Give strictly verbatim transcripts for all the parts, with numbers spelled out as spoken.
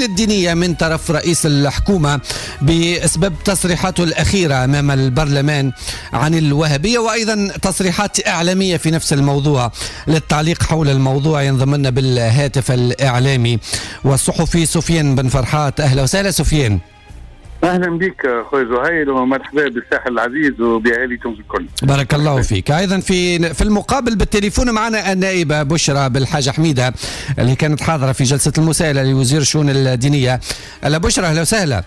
الدينية من طرف رئيس الحكومة بسبب تصريحاته الأخيرة أمام البرلمان عن الوهابية، وأيضا تصريحات إعلامية في نفس الموضوع. للتعليق حول الموضوع ينضم لنا بالهاتف الإعلامي والصحفي سفيان بن فرحات. أهلا وسهلا سفيان. اهلا بك اخوي زهير، ومرحبا بالساحل العزيز وباهالي تونس الكل. بارك الله فيك. ايضا في في المقابل بالتليفون معنا النائبه بشرى بالحاجه حميده اللي كانت حاضره في جلسه المساءله لوزير الشؤون الدينيه. اهلا بشرى، اهلا وسهلا.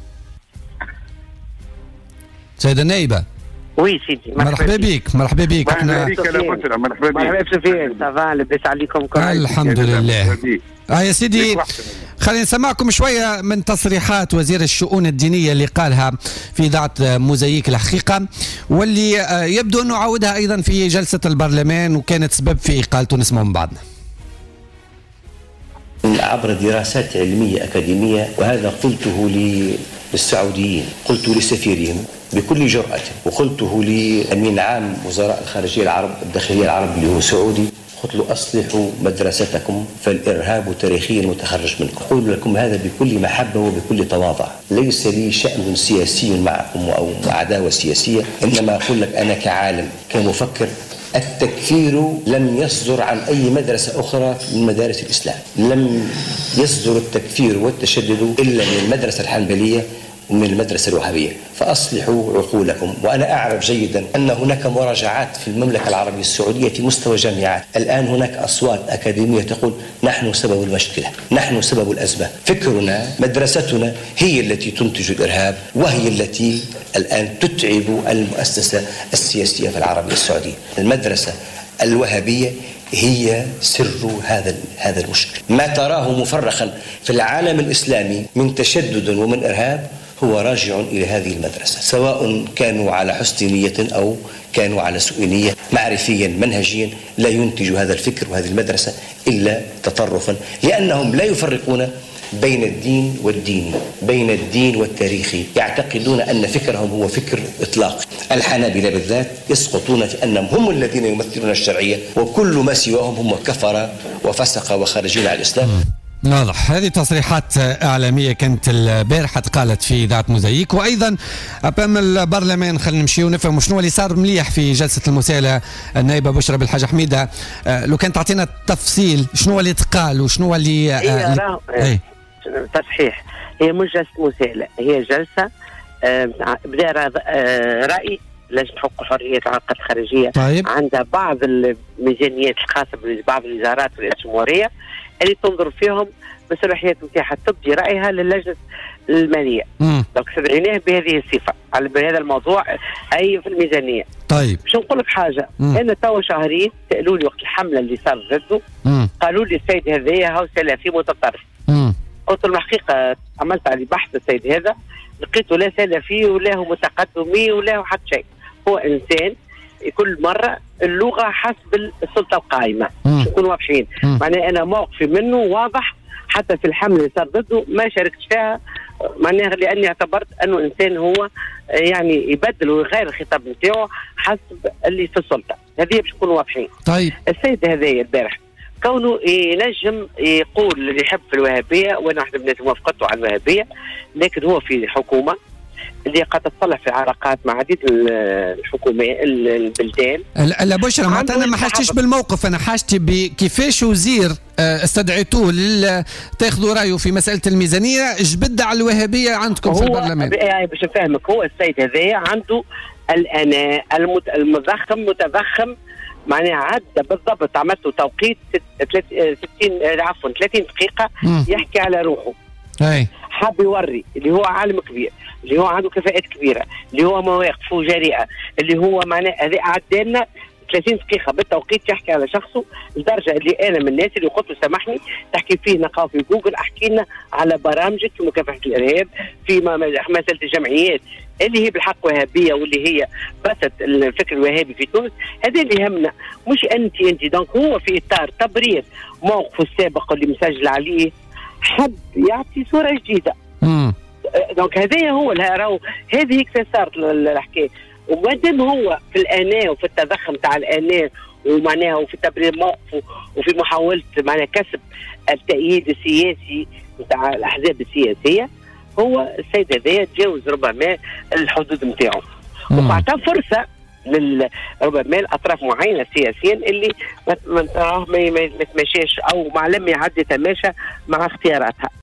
سيده النائبه. وي سيدي، مرحبا بك. مرحبا بك. احنا مرحبا مرحبا بك سفيان. صافا لاباس عليكم كل الحمد لله. اه يا سيدي، خلينا نسمعكم شويه من تصريحات وزير الشؤون الدينيه اللي قالها في اذاعه موزايك الحقيقه، واللي يبدو انه عاودها ايضا في جلسه البرلمان وكانت سبب في اقالته. نسمع من بعضنا. عبر دراسات علميه اكاديميه، وهذا قلته للسعوديين، قلت لسفيرهم بكل جرأة، وقلته لأمين عام وزراء الخارجية العرب الداخلية العرب اللي هو سعودي، قلت له أصلحوا مدرستكم فالإرهاب تاريخيا متخرج منكم. أقول لكم هذا بكل محبة وبكل تواضع، ليس لي شأن سياسي معكم أو عداوة سياسية، إنما أقول لك أنا كعالم كمفكر، التكفير لم يصدر عن أي مدرسة أخرى من مدارس الإسلام. لم يصدر التكفير والتشدد إلا من المدرسة الحنبلية ومن المدرسة الوهابية، فأصلحوا عقولكم. وأنا أعرف جيدا أن هناك مراجعات في المملكة العربية السعودية في مستوى جامعات. الآن هناك أصوات أكاديمية تقول نحن سبب المشكلة، نحن سبب الأزمة. فكرنا، مدرستنا هي التي تنتج الإرهاب، وهي التي الآن تتعب المؤسسة السياسية في العربية السعودية. المدرسة الوهابية هي سر هذا هذا المشكل. ما تراه مفرخا في العالم الإسلامي من تشدد ومن إرهاب هو راجع إلى هذه المدرسة، سواء كانوا على حسن نية أو كانوا على سوء نية. معرفيا منهجيا لا ينتج هذا الفكر وهذه المدرسة إلا تطرفا، لأنهم لا يفرقون بين الدين والدين، بين الدين والتاريخ. يعتقدون أن فكرهم هو فكر إطلاق. الحنابلة بالذات يسقطون في أنهم هم الذين يمثلون الشرعية، وكل ما سواهم هم كفر وفسق وخارجين على الإسلام. واضح. هذه تصريحات إعلامية كانت البارحة قالت في إذاعة موزايك، وأيضا أمام البرلمان. خلينا نمشي ونفهم شنو اللي صار مليح في جلسة المساءلة. النائبة بشرى بالحاجة حميدة، لو كان تعطينا تفصيل شنو اللي تقال وشنو اللي آه ايه تصحيح. هي مش جلسة مساءلة، هي جلسة بدأ رأي لجنة حقوق وحريات العلاقات الخارجية. طيب. عندها بعض الميزانيات الخاصة ببعض الوزارات والرئاسة الجمهورية اللي تنظر فيهم بصلاحيات نتاعها، تبدي رأيها للجنة المالية. دونك استدعيناه بهذه الصفة على بهذا الموضوع أي في الميزانية. طيب باش نقول لك حاجة، أنا توا شهرين سألوا لي وقت الحملة اللي صار ضده، قالوا لي السيد هذايا هو سلفي متطرف. قلت لهم الحقيقة عملت عليه بحث السيد هذا، لقيته لا سلفي ولا هو متقدمي ولا هو حتى شيء. هو إنسان كل مرة اللغة حسب السلطة القائمة، نكون واضحين. معناها أنا موقفي منه واضح، حتى في الحملة اللي صار ضده ما شاركت فيها، معناها لأني اعتبرت أنه إنسان هو يعني يبدل ويغير الخطاب نتاعو حسب اللي في السلطة. هذه باش نكونوا واضحين. طيب السيد هذايا البارح كونه ينجم يقول اللي يحب في الوهابية، وأنا واحدة من الناس موافقته على الوهابية، لكن هو في حكومة اللي قد تصلح في علاقات مع عديد الحكومات البلدان. لا بشرى، معناتها انا ما حاجتش بالموقف، انا حاجتي بكيفاش وزير استدعيتوه تاخذوا رايه في مساله الميزانيه جبد على الوهابيه عندكم في البرلمان. يعني باش نفهمك، هو السيد هذايا عنده الاناء المضخم متضخم، معناها عدى بالضبط، عملته توقيت ستين عفوا ثلاثين دقيقه يحكي على روحه. اي حاب يوري اللي هو عالم كبير، اللي هو عنده كفاءات كبيره، اللي هو مواقف وجريئه، اللي هو معناه هذه عدلنا ثلاثين دقيقه بالتوقيت يحكي على شخصه، لدرجه اللي انا من الناس اللي قلت له سامحني تحكي فيه نقاو في جوجل، احكي لنا على برامجك في مكافحه الارهاب، في مساله الجمعيات اللي هي بالحق وهابيه واللي هي بثت الفكر الوهابي في تونس. هذا اللي يهمنا، مش انت انت دونك هو في اطار تبرير موقفه السابق اللي مسجل عليه، حب يعطي صوره جديده. امم دونك هذايا هو راهو هذه هيك صارت الحكايه. وما دام هو في الاناء وفي التضخم تاع الاناء ومعناها وفي تبرير موقفه وفي محاولة معناها كسب التأييد السياسي نتاع الأحزاب السياسية، هو السيد هذايا تجاوز ربما الحدود نتاعو وعطى فرصة لل ربما الاطراف معينه سياسيا اللي ما ما تمشيش او ما لم يعدي تماشى مع اختياراتها.